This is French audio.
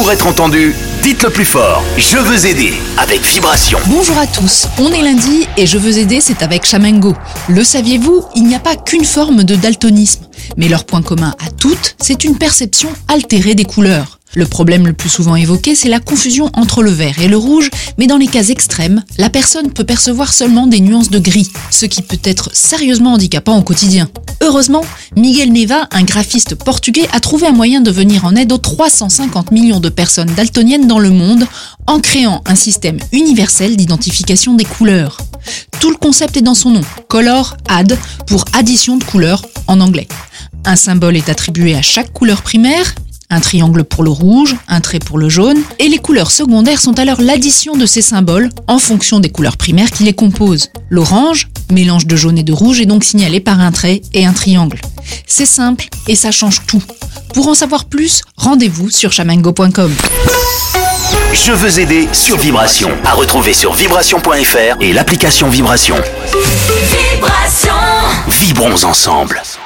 Pour être entendu, dites-le plus fort. Je veux aider avec Vibration. Bonjour à tous, on est lundi et Je veux aider, c'est avec Chamengo. Le saviez-vous, il n'y a pas qu'une forme de daltonisme. Mais leur point commun à toutes, c'est une perception altérée des couleurs. Le problème le plus souvent évoqué, c'est la confusion entre le vert et le rouge, mais dans les cas extrêmes, la personne peut percevoir seulement des nuances de gris, ce qui peut être sérieusement handicapant au quotidien. Heureusement, Miguel Neva, un graphiste portugais, a trouvé un moyen de venir en aide aux 350 millions de personnes daltoniennes dans le monde en créant un système universel d'identification des couleurs. Tout le concept est dans son nom, Color Add, pour addition de couleurs en anglais. Un symbole est attribué à chaque couleur primaire, un triangle pour le rouge, un trait pour le jaune, et les couleurs secondaires sont alors l'addition de ces symboles en fonction des couleurs primaires qui les composent. L'orange, mélange de jaune et de rouge, est donc signalé par un trait et un triangle. C'est simple et ça change tout. Pour en savoir plus, rendez-vous sur chamengo.com. Je veux aider sur Vibration. À retrouver sur vibration.fr et l'application Vibration. Vibration. Vibrons ensemble.